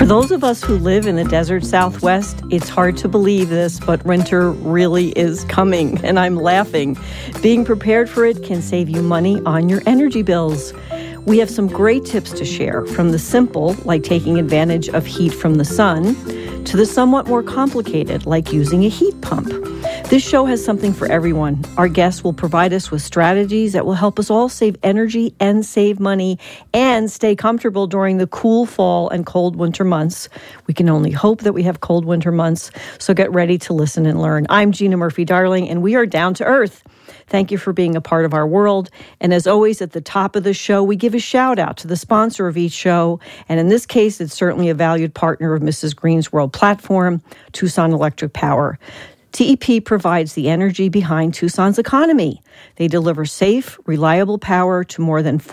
For those of us who live in the desert Southwest, it's hard to believe this, but winter really is coming, and I'm laughing. Being prepared for it can save you money on your energy bills. We have some great tips to share, from the simple, like taking advantage of heat from the sun, to the somewhat more complicated, like using a heat pump. This show has something for everyone. Our guests will provide us with strategies that will help us all save energy and save money and stay comfortable during the cool fall and cold winter months. We can only hope that we have cold winter months, so get ready to listen and learn. I'm Gina Murphy-Darling, and we are down to earth. Thank you for being a part of our world. And as always, at the top of the show, we give a shout out to the sponsor of each show. And in this case, it's certainly a valued partner of Mrs. Green's World platform, Tucson Electric Power. TEP provides the energy behind Tucson's economy. They deliver safe, reliable power to more than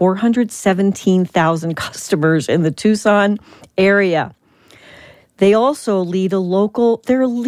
417,000 customers in the Tucson area. They also lead a local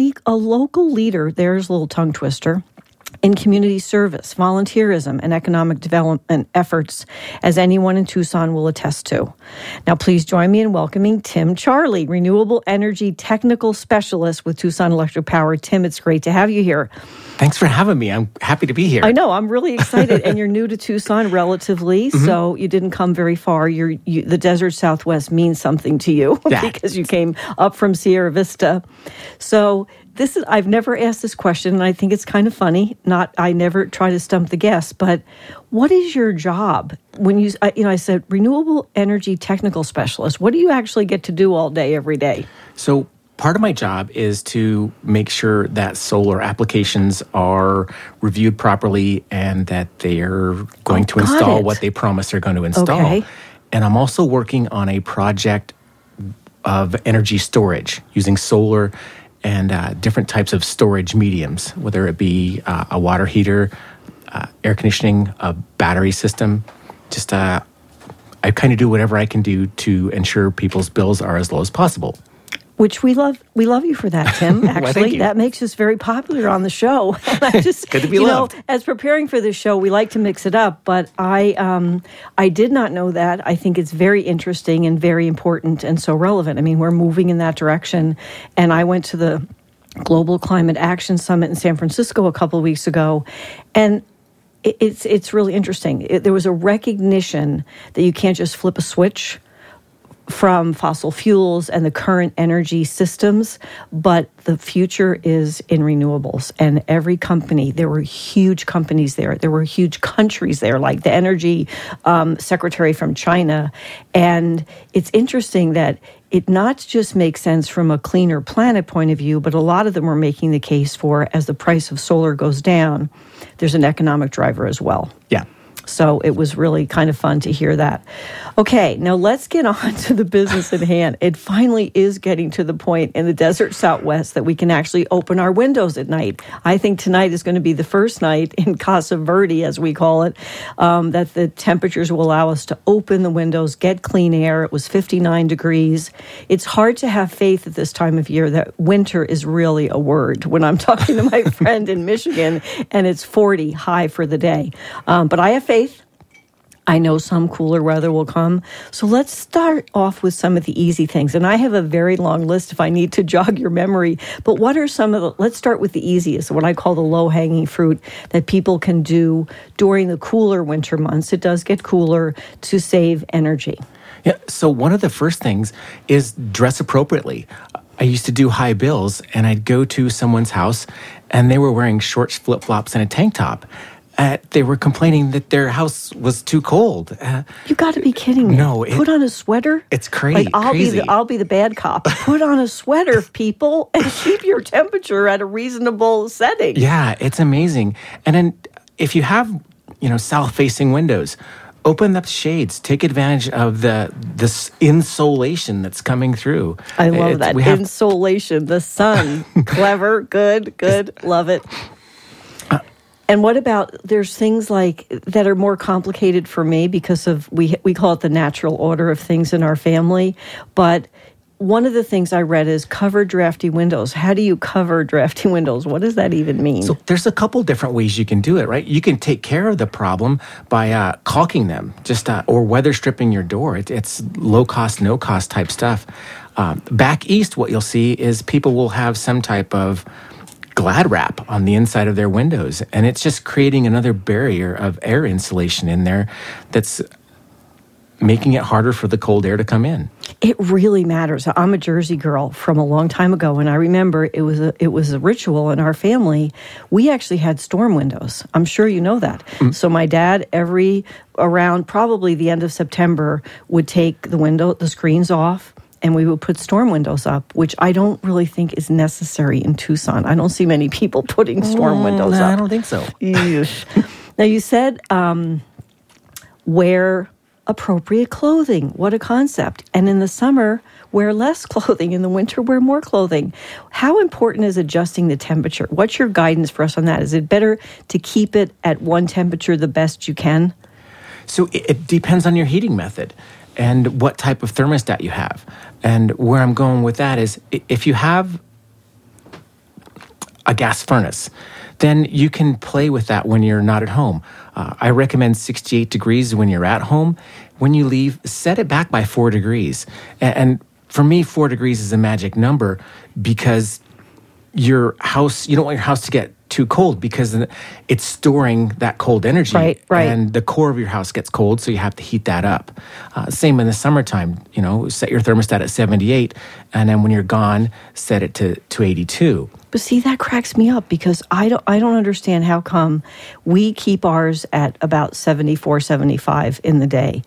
leader, there's a little tongue twister, in community service, volunteerism, and economic development efforts, as anyone in Tucson will attest to. Now, please join me in welcoming Tim Charlie, Renewable Energy Technical Specialist with Tucson Electric Power. Tim, it's great to have you here. Thanks for having me. I'm happy to be here. I know. I'm really excited. And you're new to Tucson relatively, so you didn't come very far. The desert Southwest means something to you because you came up from Sierra Vista. So I've never asked this question, and I think it's kind of funny. I never try to stump the guest, but what is your job? When I said Renewable Energy Technical Specialist. What do you actually get to do all day, every day? So part of my job is to make sure that solar applications are reviewed properly and that they are going to install what they promise they're going to install. Okay. And I'm also working on a project of energy storage using solar and different types of storage mediums, whether it be a water heater, air conditioning, a battery system. I kind of do whatever I can do to ensure people's bills are as low as possible. Which we love. We love you for that, Tim. Actually, well, thank you. That makes us very popular on the show. And good to be loved. As preparing for this show, we like to mix it up. But I did not know that. I think it's very interesting and very important and so relevant. I mean, we're moving in that direction. And I went to the Global Climate Action Summit in San Francisco a couple of weeks ago, and it's really interesting. There was a recognition that you can't just flip a switch from fossil fuels and the current energy systems, but the future is in renewables. And every company, there were huge companies there. There were huge countries there, like the energy secretary from China. And it's interesting that it not just makes sense from a cleaner planet point of view, but a lot of them are making the case for, as the price of solar goes down, there's an economic driver as well. Yeah. So it was really kind of fun to hear that. Okay, now let's get on to the business at hand. It finally is getting to the point in the desert Southwest that we can actually open our windows at night. I think tonight is going to be the first night in Casa Verde, as we call it, that the temperatures will allow us to open the windows, get clean air. It was 59 degrees. It's hard to have faith at this time of year that winter is really a word. When I'm talking to my friend in Michigan, and it's 40 high for the day. But I have faith. I know some cooler weather will come. So let's start off with some of the easy things. And I have a very long list if I need to jog your memory. But what are let's start with the easiest, what I call the low-hanging fruit that people can do during the cooler winter months. It does get cooler to save energy. Yeah. So one of the first things is dress appropriately. I used to do high bills, and I'd go to someone's house, and they were wearing shorts, flip-flops, and a tank top. They were complaining that their house was too cold. You got to be kidding me! No, put on a sweater. It's crazy. I'll be the bad cop. Put on a sweater, people, and keep your temperature at a reasonable setting. Yeah, it's amazing. And then if you have, south-facing windows, open up shades. Take advantage of this insolation that's coming through. I love that insolation. The sun, clever, good, love it. And what about, there's things like that are more complicated for me because of, we call it the natural order of things in our family, but one of the things I read is cover drafty windows. How do you cover drafty windows? What does that even mean? So there's a couple different ways you can do it, right? You can take care of the problem by caulking them, or weather stripping your door. It's low cost, no cost type stuff. Back east, what you'll see is people will have some type of Glad wrap on the inside of their windows, and it's just creating another barrier of air insulation in there that's making it harder for the cold air to come in. It really matters. I'm a Jersey girl from a long time ago, and I remember it was a ritual in our family. We actually had storm windows. I'm sure you know that. Mm-hmm. So my dad, around probably the end of September, would take the screens off, and we would put storm windows up, which I don't really think is necessary in Tucson. I don't see many people putting storm windows up. I don't think so. Now, you said wear appropriate clothing. What a concept. And in the summer, wear less clothing. In the winter, wear more clothing. How important is adjusting the temperature? What's your guidance for us on that? Is it better to keep it at one temperature the best you can? So it depends on your heating method and what type of thermostat you have. And where I'm going with that is, if you have a gas furnace, then you can play with that when you're not at home. I recommend 68 degrees when you're at home. When you leave, set it back by 4 degrees. And for me, 4 degrees is a magic number, because you don't want your house to get too cold, because it's storing that cold energy. Right. And the core of your house gets cold, so you have to heat that up. Same in the summertime, set your thermostat at 78, and then when you're gone, set it to 82. But see, that cracks me up, because I don't understand how come we keep ours at about 74, 75 in the day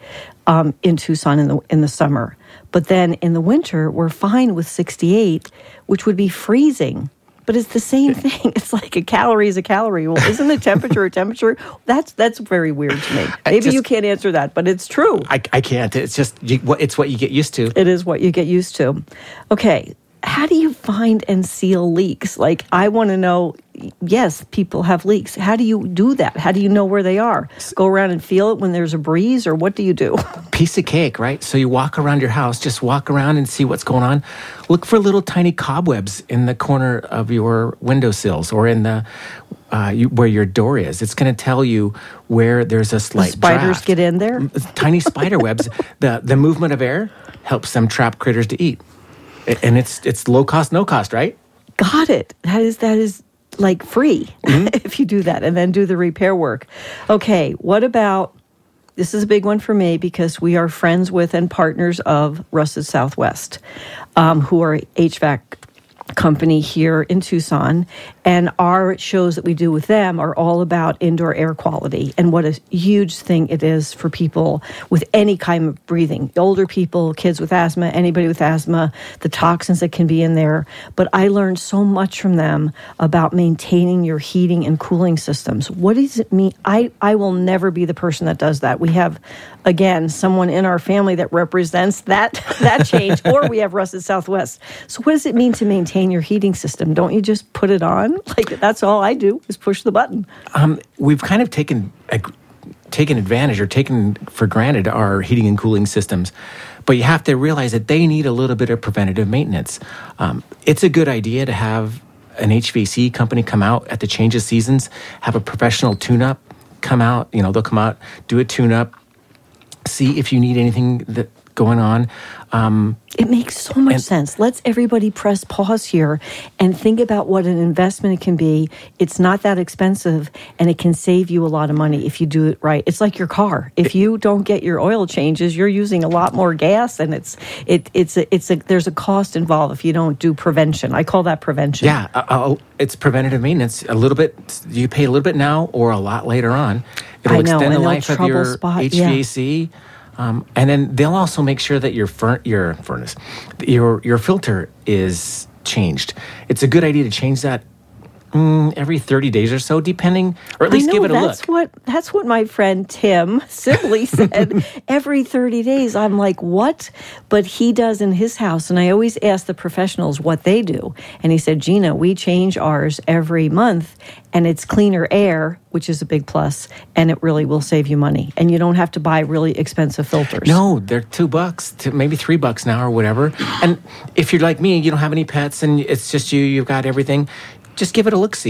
in Tucson in the summer. But then in the winter, we're fine with 68, which would be freezing. But it's the same thing. It's like a calorie is a calorie. Well, isn't a temperature a temperature? That's very weird to me. Maybe you can't answer that, but it's true. I can't. It's just it's what you get used to. It is what you get used to. Okay. How do you find and seal leaks? Like, I want to know, yes, people have leaks. How do you do that? How do you know where they are? Go around and feel it when there's a breeze, or what do you do? Piece of cake, right? So you walk around your house, just walk around and see what's going on. Look for little tiny cobwebs in the corner of your windowsills, or in the where your door is. It's going to tell you where there's a slight spiders draft. Get in there? Tiny spider webs. The movement of air helps them trap critters to eat. And it's low cost, no cost, right? Got it. That is like free if you do that and then do the repair work. Okay, what about, this is a big one for me, because we are friends with and partners of Rusted Southwest, who are HVAC company here in Tucson, and our shows that we do with them are all about indoor air quality and what a huge thing it is for people with any kind of breathing. Older people, kids with asthma, anybody with asthma, the toxins that can be in there. But I learned so much from them about maintaining your heating and cooling systems. What does it mean? I will never be the person that does that. We have, again, someone in our family that represents that change, or we have Rusted Southwest. So what does it mean to maintain your heating system? Don't you just put it on? Like, that's all I do is push the button. We've kind of taken advantage or taken for granted our heating and cooling systems, but you have to realize that they need a little bit of preventative maintenance. It's a good idea to have an HVAC company come out at the change of seasons, have a professional tune-up come out. They'll come out, do a tune-up, see if you need anything going on. It makes so much sense. Let's everybody press pause here and think about what an investment it can be. It's not that expensive, and it can save you a lot of money if you do it right. It's like your car. If you don't get your oil changes, you're using a lot more gas, and there's a cost involved if you don't do prevention. I call that prevention. Yeah, it's preventative maintenance. A little bit, you pay a little bit now or a lot later on. It'll extend the life of your HVAC. Yeah. And then they'll also make sure that your furnace, your filter is changed. It's a good idea to change that every 30 days or so, depending, or at least give it a look. That's what my friend Tim Sibley said. Every 30 days. I'm like, what? But he does in his house, and I always ask the professionals what they do. And he said, Gina, we change ours every month, and it's cleaner air, which is a big plus, and it really will save you money. And you don't have to buy really expensive filters. No, they're $2 to maybe $3 now or whatever. And if you're like me, you don't have any pets, and it's just you've got everything, just give it a look-see.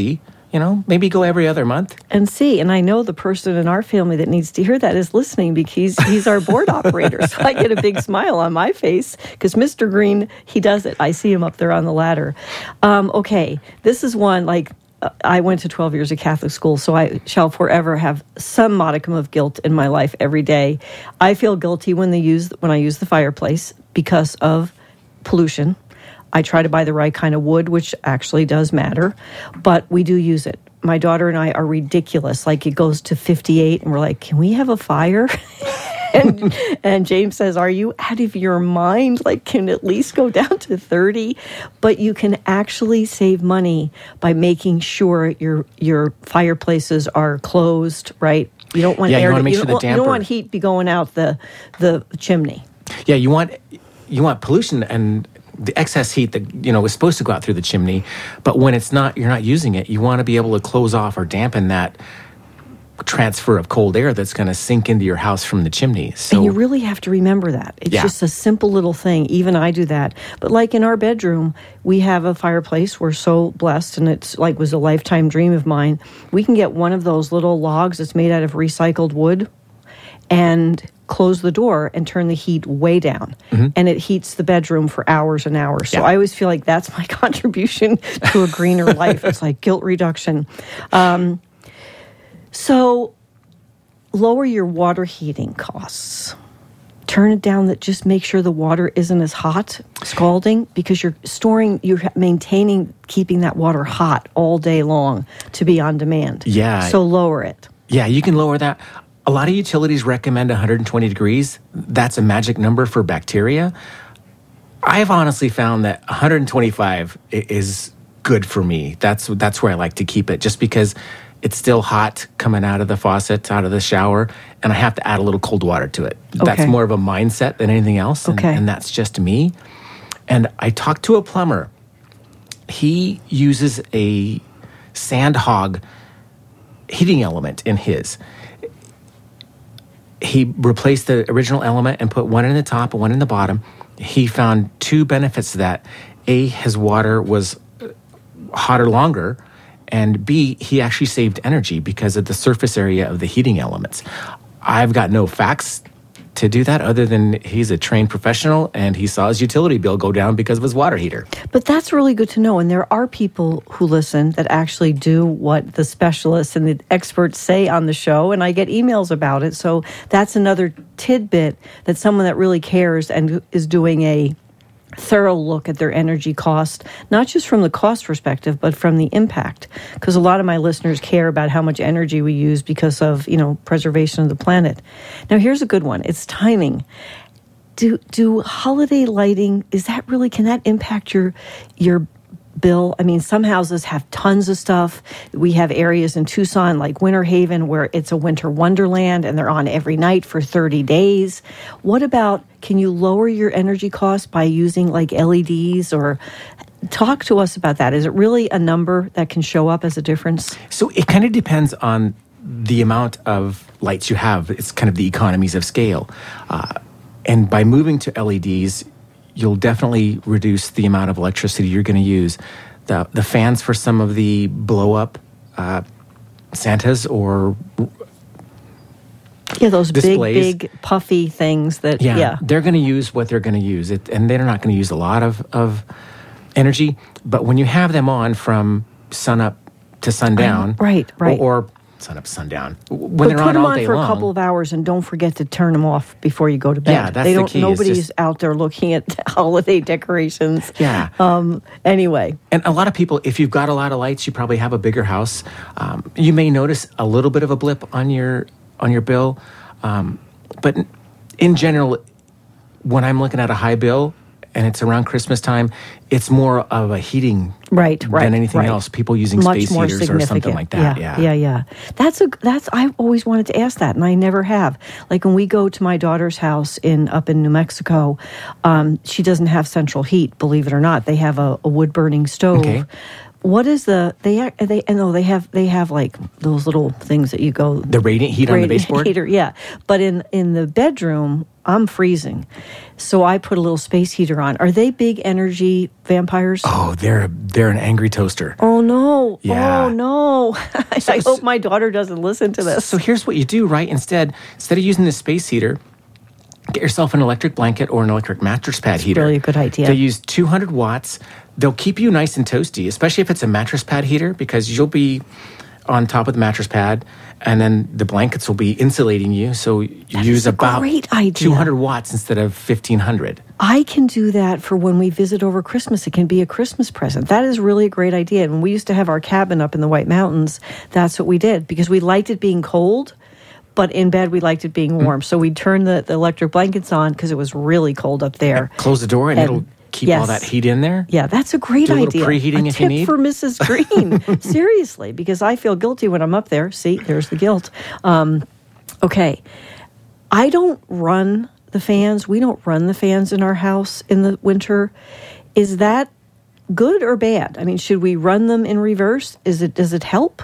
maybe go every other month. And see, and I know the person in our family that needs to hear that is listening because he's our board operator. So I get a big smile on my face because Mr. Green, he does it. I see him up there on the ladder. Okay, this is one, like, I went to 12 years of Catholic school, so I shall forever have some modicum of guilt in my life every day. I feel guilty when I use the fireplace because of pollution. I try to buy the right kind of wood, which actually does matter, but we do use it. My daughter and I are ridiculous. Like, it goes to 58, and we're like, can we have a fire? And James says, are you out of your mind? Like, can it at least go down to 30? But you can actually save money by making sure your fireplaces are closed, right? You don't want air. You don't want heat be going out the chimney. Yeah, you want pollution and the excess heat that is supposed to go out through the chimney, but when you're not using it, you want to be able to close off or dampen that transfer of cold air that's going to sink into your house from the chimney. So, and you really have to remember that. It's just a simple little thing. Even I do that. But like in our bedroom, we have a fireplace. We're so blessed, and it's like was a lifetime dream of mine. We can get one of those little logs that's made out of recycled wood and close the door and turn the heat way down. Mm-hmm. And it heats the bedroom for hours and hours. So I always feel like that's my contribution to a greener life. It's like guilt reduction. So lower your water heating costs. Turn it down. That just make sure the water isn't as hot, scalding, because you're maintaining, keeping that water hot all day long to be on demand. Yeah. So lower it. Yeah, you can lower that. A lot of utilities recommend 120 degrees. That's a magic number for bacteria. I've honestly found that 125 is good for me. That's where I like to keep it, just because it's still hot coming out of the faucet, out of the shower, and I have to add a little cold water to it. Okay. That's more of a mindset than anything else, and that's just me. And I talked to a plumber. He uses a Sandhog heating element in his. He replaced the original element and put one in the top and one in the bottom. He found two benefits to that. A, his water was hotter longer, and B, he actually saved energy because of the surface area of the heating elements. I've got no facts to do that other than he's a trained professional and he saw his utility bill go down because of his water heater. But that's really good to know. And there are people who listen that actually do what the specialists and the experts say on the show, and I get emails about it. So that's another tidbit that someone that really cares and is doing a thorough look at their energy cost, not just from the cost perspective, but from the impact. Because a lot of my listeners care about how much energy we use because of, preservation of the planet. Now, here's a good one. It's timing. Do holiday lighting, can that impact your bill? I mean, some houses have tons of stuff. We have areas in Tucson like Winter Haven where it's a winter wonderland and they're on every night for 30 days. What about, can you lower your energy costs by using like LEDs, or talk to us about that? Is it really a number that can show up as a difference? So it kind of depends on the amount of lights you have. It's kind of the economies of scale. And by moving to LEDs, you'll definitely reduce the amount of electricity you're going to use. The fans for some of the blow-up Santas or those displays, big puffy things that, they're going to use what they're going to use. And they're not going to use a lot of energy. But when you have them on from sunup to sundown, right. or sunup, sundown, when they're on all day long. Put them on for a couple of hours and don't forget to turn them off before you go to bed. Yeah, that's the key. Nobody's out there looking at holiday decorations. Yeah. Anyway. And a lot of people, if you've got a lot of lights, you probably have a bigger house. You may notice a little bit of a blip on your bill. But in general, when I'm looking at a high bill, and it's around Christmas time, it's more of a heating than anything else. People using space heaters or something like that. Yeah. That's I've always wanted to ask that, and I never have. Like when we go to my daughter's house up in New Mexico, she doesn't have central heat, believe it or not. They have a wood burning stove. Okay. What is they have like those little things that you go the radiant heat on the baseboard heater, yeah. But in the bedroom, I'm freezing, so I put a little space heater on. Are they big energy vampires? Oh, they're an angry toaster. Oh no! Yeah. Oh no! I hope my daughter doesn't listen to this. So here's what you do, right? Instead of using the space heater, get yourself an electric blanket or an electric mattress pad heater. Really a good idea. They use 200 watts. They'll keep you nice and toasty, especially if it's a mattress pad heater, because you'll be on top of the mattress pad, and then the blankets will be insulating you. So you use about great idea. 200 watts instead of 1,500. I can do that for when we visit over Christmas. It can be a Christmas present. That is really a great idea. And when we used to have our cabin up in the White Mountains, that's what we did, because we liked it being cold, but in bed we liked it being warm. So we'd turn the electric blankets on because it was really cold up there. Close the door and it'll keep all that heat in there. Yeah, if you need. Tip for Mrs. Green. Seriously, because I feel guilty when I'm up there. See, there's the guilt. Okay. I don't run the fans. We don't run the fans in our house in the winter. Is that good or bad? I mean, should we run them in reverse? Does it help?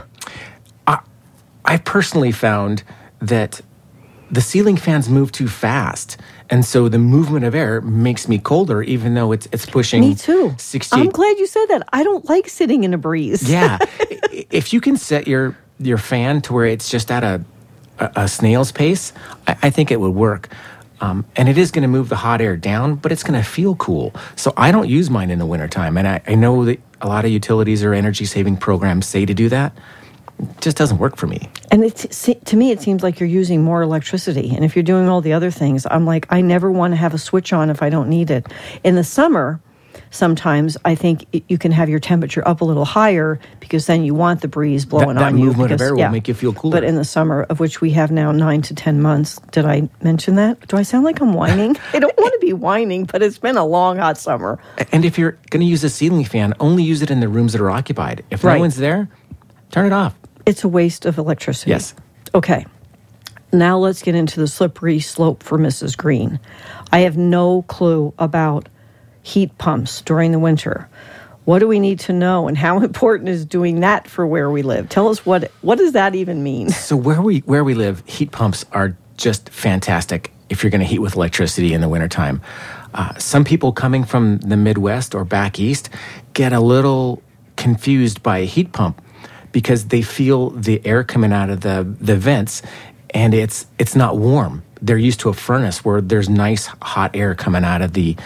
I personally found that the ceiling fans move too fast. And so the movement of air makes me colder, even though it's pushing. Me too. 68. I'm glad you said that. I don't like sitting in a breeze. Yeah. If you can set your fan to where it's just at a snail's pace, I think it would work. And it is going to move the hot air down, but it's going to feel cool. So I don't use mine in the wintertime. And I know that a lot of utilities or energy-saving programs say to do that. It just doesn't work for me. And to me, it seems like you're using more electricity. And if you're doing all the other things, I'm like, I never want to have a switch on if I don't need it. In the summer, sometimes I think you can have your temperature up a little higher because then you want the breeze blowing on you. That movement of air will make you feel cooler. But in the summer, of which we have now 9 to 10 months, did I mention that? Do I sound like I'm whining? I don't want to be whining, but it's been a long, hot summer. And if you're going to use a ceiling fan, only use it in the rooms that are occupied. If no one's there, turn it off. It's a waste of electricity. Yes. Okay. Now let's get into the slippery slope for Mrs. Green. I have no clue about heat pumps during the winter. What do we need to know, and how important is doing that for where we live? Tell us what does that even mean? So where we live, heat pumps are just fantastic if you're going to heat with electricity in the wintertime. Some people coming from the Midwest or back east get a little confused by a heat pump because they feel the air coming out of the vents, and it's not warm. They're used to a furnace where there's nice hot air coming out of the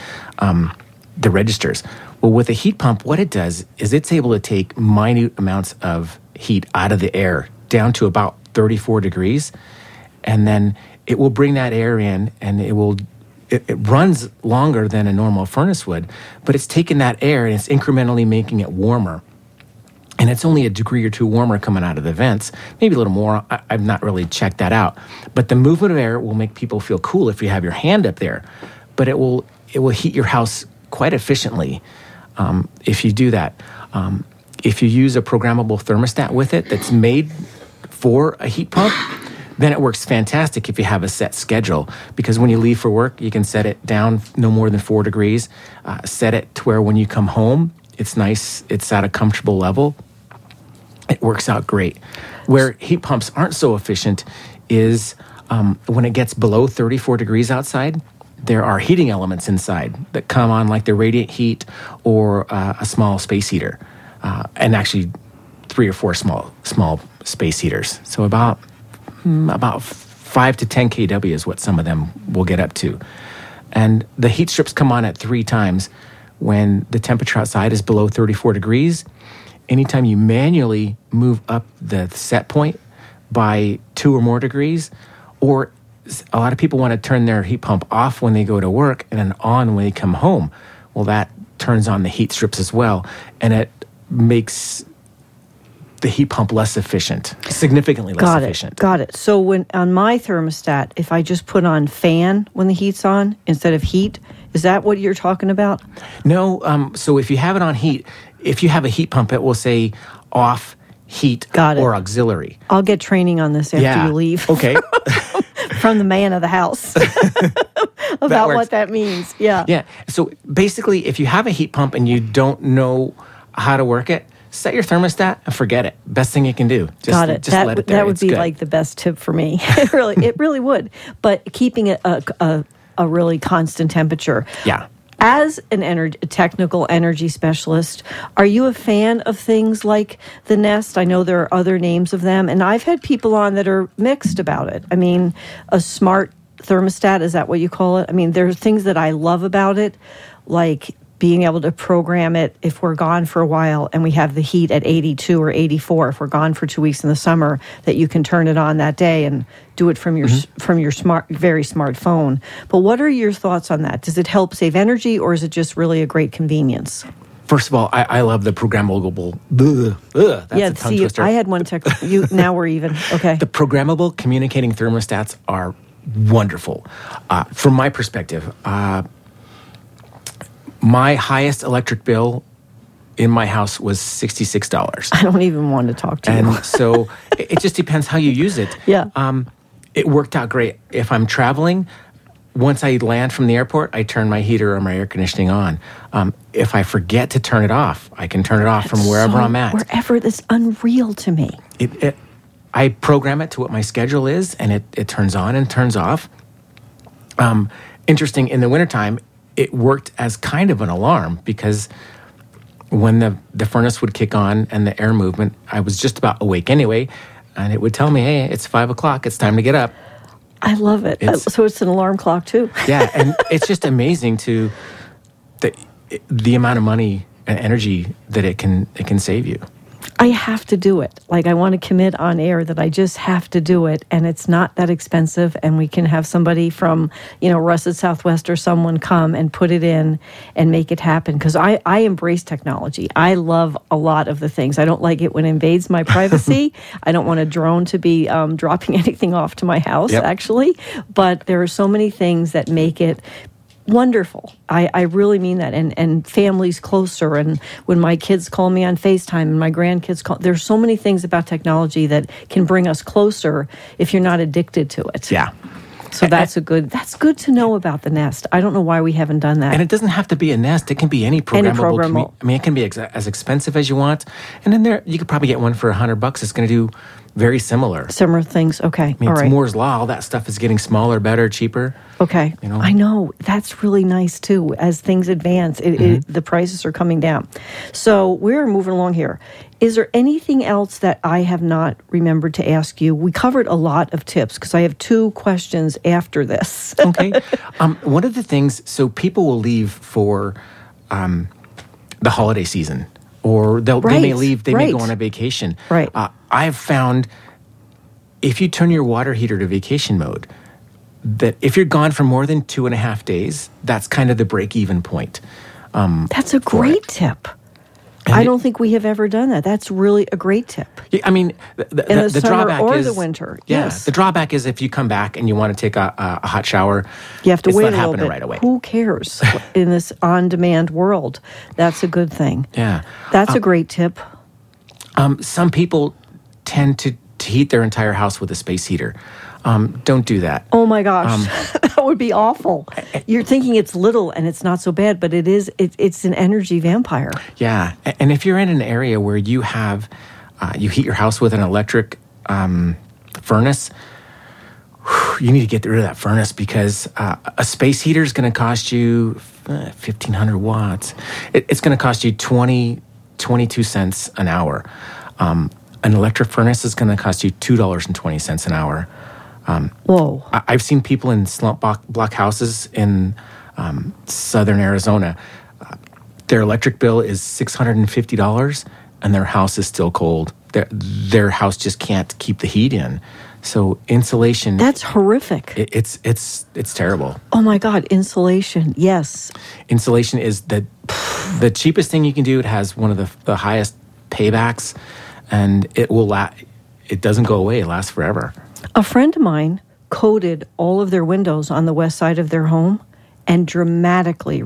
registers. Well, with a heat pump, what it does is it's able to take minute amounts of heat out of the air down to about 34 degrees, and then it will bring that air in, and it runs longer than a normal furnace would, but it's taking that air and it's incrementally making it warmer. And it's only a degree or two warmer coming out of the vents, maybe a little more. I've not really checked that out. But the movement of air will make people feel cool if you have your hand up there. But it will heat your house quite efficiently if you do that. If you use a programmable thermostat with it that's made for a heat pump, then it works fantastic if you have a set schedule. Because when you leave for work, you can set it down no more than 4 degrees. Set it to where when you come home, it's nice, it's at a comfortable level. It works out great. Where heat pumps aren't so efficient is when it gets below 34 degrees outside, there are heating elements inside that come on, like the radiant heat or a small space heater, and actually 3 or 4 small space heaters. So about 5 to 10 kW is what some of them will get up to. And the heat strips come on at 3 times when the temperature outside is below 34 degrees. Anytime you manually move up the set point by 2 or more degrees, or a lot of people want to turn their heat pump off when they go to work and then on when they come home. Well, that turns on the heat strips as well, and it makes the heat pump less efficient, significantly less efficient. Got it. So when on my thermostat, if I just put on fan when the heat's on instead of heat, is that what you're talking about? No. So if you have it on heat, if you have a heat pump, it will say off, heat, or auxiliary. I'll get training on this after you leave. Okay. From the man of the house about what that means. Yeah. Yeah. So basically, if you have a heat pump and you don't know how to work it, set your thermostat and forget it. Best thing you can do. Got it. Just let it there. That would It's be good. like the best tip for me. It really would. But keeping it a really constant temperature. Yeah. As a technical energy specialist, are you a fan of things like the Nest? I know there are other names of them, and I've had people on that are mixed about it. I mean, a smart thermostat, is that what you call it? I mean, there are things that I love about it, like being able to program it if we're gone for a while and we have the heat at 82 or 84, if we're gone for 2 weeks in the summer, that you can turn it on that day and do it from your very smart phone. But what are your thoughts on that? Does it help save energy, or is it just really a great convenience? First of all, I love the programmable. That's a tongue twister. I had one now we're even. Okay. The programmable communicating thermostats are wonderful. From my perspective, my highest electric bill in my house was $66. I don't even want to talk to you. And so it just depends how you use it. Yeah. It worked out great. If I'm traveling, once I land from the airport, I turn my heater or my air conditioning on. If I forget to turn it off, I can turn it off from wherever I'm at. Wherever. That's unreal to me. I program it to what my schedule is, and it turns on and turns off. Interesting, in the wintertime, it worked as kind of an alarm, because when the furnace would kick on and the air movement, I was just about awake anyway, and it would tell me, hey, it's 5 o'clock, it's time to get up. I love it. So it's an alarm clock too. Yeah, and it's just amazing the amount of money and energy that it can save you. I have to do it. Like, I want to commit on air that I just have to do it, and it's not that expensive, and we can have somebody from, Russet Southwest or someone come and put it in and make it happen, because I embrace technology. I love a lot of the things. I don't like it when it invades my privacy. I don't want a drone to be dropping anything off to my house, actually, but there are so many things that make it wonderful. I really mean that. And families closer. And when my kids call me on FaceTime and my grandkids call, there's so many things about technology that can bring us closer if you're not addicted to it. Yeah. So that's good to know about the Nest. I don't know why we haven't done that. And it doesn't have to be a Nest. It can be any programmable. It can be as expensive as you want. And then you could probably get one for $100. It's going to do very similar. Similar things. Okay. All right. It's Moore's Law. All that stuff is getting smaller, better, cheaper. Okay. I know. That's really nice, too. As things advance, the prices are coming down. So we're moving along here. Is there anything else that I have not remembered to ask you? We covered a lot of tips, because I have 2 questions after this. Okay. One of the things, so people will leave for the holiday season, or they may leave, they may go on a vacation. Right. I've found if you turn your water heater to vacation mode, that if you're gone for more than 2.5 days, that's kind of the break-even point. That's a great tip. I don't think we have ever done that. That's really a great tip. Yeah, I mean, the summer drawback or is the winter. Yeah, yes. The drawback is if you come back and you want to take a hot shower, you have to wait a little bit. Right away. Who cares in this on-demand world? That's a good thing. Yeah, that's a great tip. Some people tend to heat their entire house with a space heater. Don't do that. Oh my gosh, that would be awful. You're thinking it's little and it's not so bad, but it is. It's an energy vampire. Yeah, and if you're in an area where you have you heat your house with an electric furnace, you need to get rid of that furnace, because a space heater is going to cost you 1,500 watts. It's going to cost you 22 cents an hour. An electric furnace is going to cost you $2.20 an hour. Whoa! I've seen people in slump block houses in southern Arizona. Their electric bill is $650, and their house is still cold. Their house just can't keep the heat in. So insulation. That's horrific. It's terrible. Oh my God! Insulation. Yes. Insulation is the cheapest thing you can do. It has one of the highest paybacks, and it will it doesn't go away. It lasts forever. A friend of mine coated all of their windows on the west side of their home, and dramatically.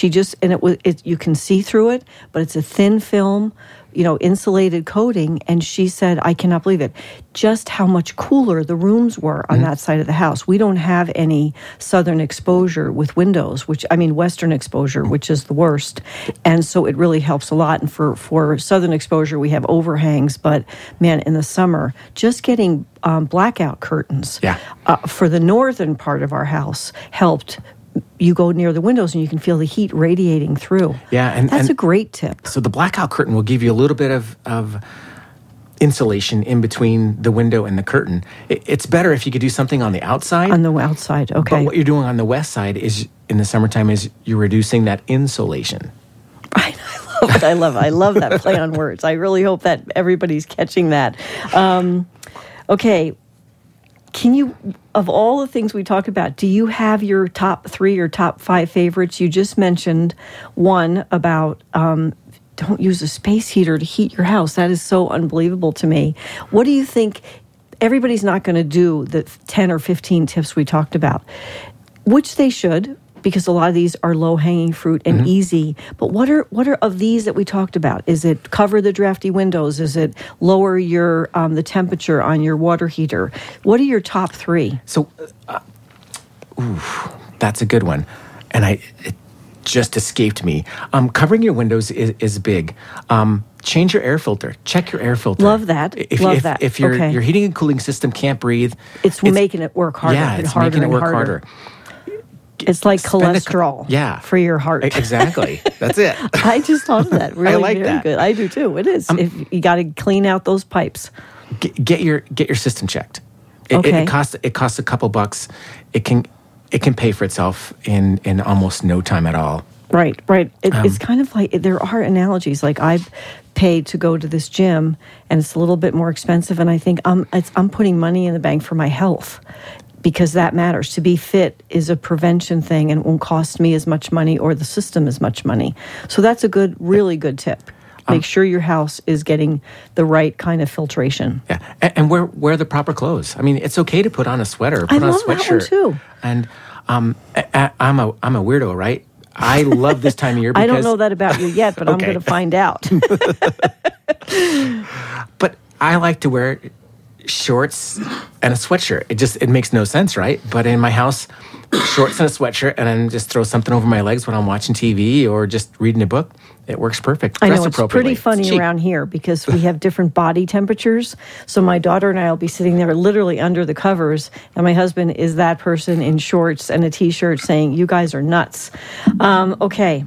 You can see through it, but it's a thin film, insulated coating. And she said, I cannot believe it, just how much cooler the rooms were on that side of the house. We don't have any southern exposure with windows, western exposure, which is the worst. And so it really helps a lot. And for southern exposure, we have overhangs. But man, in the summer, just getting blackout curtains for the northern part of our house helped. You go near the windows and you can feel the heat radiating through. Yeah, and that's a great tip. So the blackout curtain will give you a little bit of insulation in between the window and the curtain. It's better if you could do something on the outside. On the outside, okay. But what you're doing on the west side is, in the summertime, is you're reducing that insulation. I love it. I love that play on words. I really hope that everybody's catching that. Okay. Can you, of all the things we talked about, do you have your top 3 or top 5 favorites? You just mentioned one about don't use a space heater to heat your house. That is so unbelievable to me. What do you think? Everybody's not going to do the 10 or 15 tips we talked about, which they should, because a lot of these are low-hanging fruit and easy. But what are of these that we talked about? Is it cover the drafty windows? Is it lower your the temperature on your water heater? What are your top 3? So, that's a good one, and it just escaped me. Covering your windows is big. Change your air filter. Check your air filter. Love that. If your heating and cooling system can't breathe, it's making it work harder. Yeah, it's making it work harder. It's like cholesterol for your heart. Exactly. That's it. I just thought of that. Really, I like very that. Good. I do too. It is. If you got to clean out those pipes. Get your system checked. It costs a couple bucks. It can pay for itself in almost no time at all. Right. It's kind of like, there are analogies. Like, I paid to go to this gym, and it's a little bit more expensive, and I think I'm putting money in the bank for my health, because that matters. To be fit is a prevention thing and won't cost me as much money or the system as much money. So that's a really good tip. Make sure your house is getting the right kind of filtration. Yeah, and wear the proper clothes. I mean, it's okay to put on a sweater, put on a sweatshirt. That one too. And I'm a weirdo, right? I love this time of year because... I don't know that about you yet, but I'm going to find out. But I like to wear shorts and a sweatshirt. It makes no sense, right? But in my house, shorts and a sweatshirt, and then just throw something over my legs when I'm watching TV or just reading a book. It works perfect. I know, it's pretty funny around here because we have different body temperatures. So my daughter and I will be sitting there literally under the covers, and my husband is that person in shorts and a T-shirt saying, "You guys are nuts." Okay.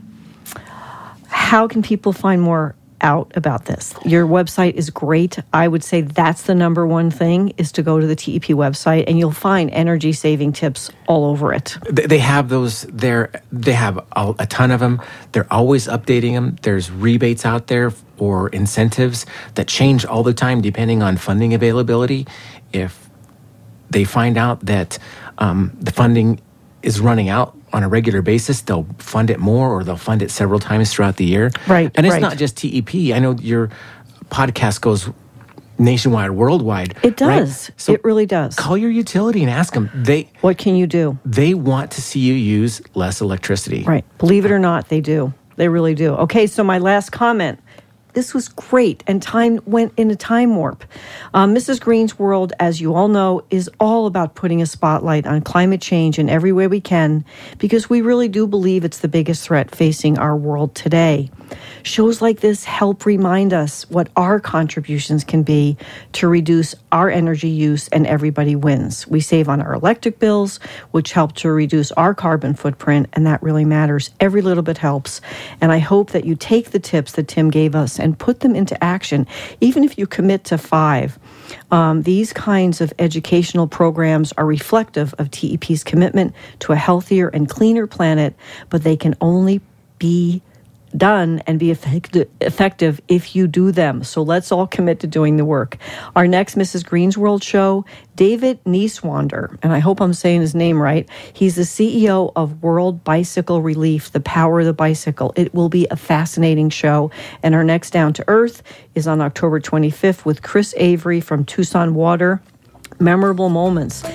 How can people find more out about this? Your website is great. I would say that's the number one thing, is to go to the TEP website, and you'll find energy saving tips all over it. They have those there. They have a ton of them. They're always updating them. There's rebates out there or incentives that change all the time depending on funding availability. If they find out that the funding is running out on a regular basis, they'll fund it more, or they'll fund it several times throughout the year. Right. And it's not just TEP. I know your podcast goes nationwide, worldwide. It does. Right? So it really does. Call your utility and ask them. What can you do? They want to see you use less electricity. Right. Believe it or not, they do. They really do. Okay, so my last comment. This was great, and time went in a time warp. Mrs. Green's World, as you all know, is all about putting a spotlight on climate change in every way we can, because we really do believe it's the biggest threat facing our world today. Shows like this help remind us what our contributions can be to reduce our energy use, and everybody wins. We save on our electric bills, which help to reduce our carbon footprint, and that really matters. Every little bit helps, and I hope that you take the tips that Tim gave us and put them into action, even if you commit to 5. These kinds of educational programs are reflective of TEP's commitment to a healthier and cleaner planet, but they can only be done and be effective if you do them. So let's all commit to doing the work. Our next Mrs. Green's World show, David Nieswander, and I hope I'm saying his name right. He's the CEO of World Bicycle Relief, the power of the bicycle. It will be a fascinating show. And our next Down to Earth is on October 25th with Chris Avery from Tucson Water. Memorable moments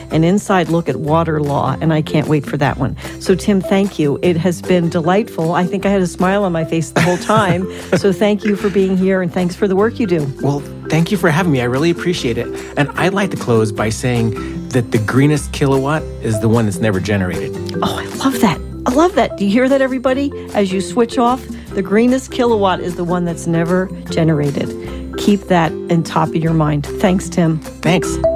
an inside look at water law, and I can't wait for that one. So, Tim, thank you. It has been delightful. I think I had a smile on my face the whole time. So thank you for being here, and thanks for the work you do. Well, thank you for having me. I really appreciate it. And I'd like to close by saying that the greenest kilowatt is the one that's never generated. Oh, I love that. I love that. Do you hear that, everybody? As you switch off, the greenest kilowatt is the one that's never generated. Keep that in top of your mind. Thanks, Tim. Thanks.